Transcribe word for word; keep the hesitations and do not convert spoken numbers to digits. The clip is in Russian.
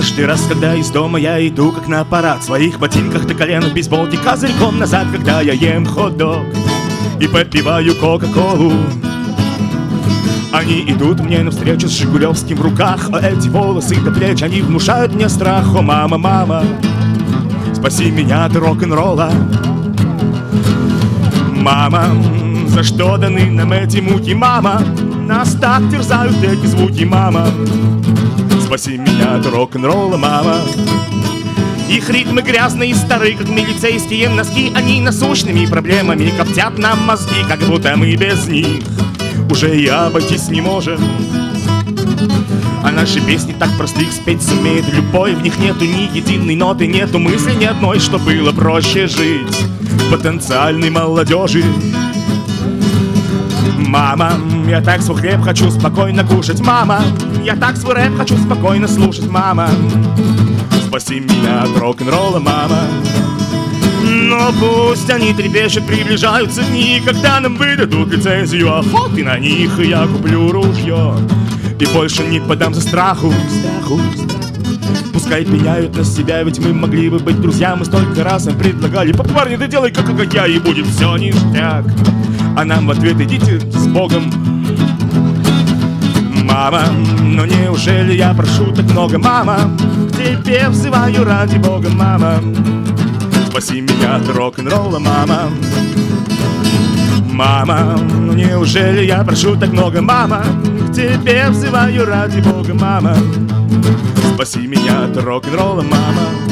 Каждый раз, когда из дома я иду, как на парад, в своих ботинках до колена, в бейсболке козырьком назад, когда я ем хот-дог и попиваю кока-колу. Они идут мне навстречу с жигулевским в руках, а эти волосы до плеч, они внушают мне страх. О, мама, мама, спаси меня от рок-н-ролла. Мама, за что даны нам эти муки, мама? Нас так терзают эти звуки, мама. Спаси меня от рок-н-ролла, мама. Их ритмы грязные и старые, как милицейские носки. Они насущными проблемами коптят нам мозги, как будто мы без них уже и обойтись не можем. А наши песни так просты, их спеть сумеет любой. В них нету ни единой ноты, нету мысли ни одной, что было проще жить потенциальной молодежи. Мама, я так свой хлеб хочу спокойно кушать, мама. Я так свой рэп хочу спокойно слушать, мама. Спаси меня от рок-н-ролла, мама. Но пусть они трепещут, приближаются дни, когда нам выдадут лицензию охоты на них, и я куплю ружье и больше не поддамся страху, страху, страху. Пускай пеняют на себя, ведь мы могли бы быть друзья. Мы столько раз им предлагали: по парни, ты делай как, как я, и будет все ништяк. А нам в ответ: идите с Богом. Мама, но неужели я прошу так много, мама? К тебе взываю ради Бога, мама. Спаси меня от рок-н-ролла, мама. Мама, ну неужели я прошу так много, мама? К тебе взываю ради Бога, мама. Спаси меня от рок-н-ролла, мама.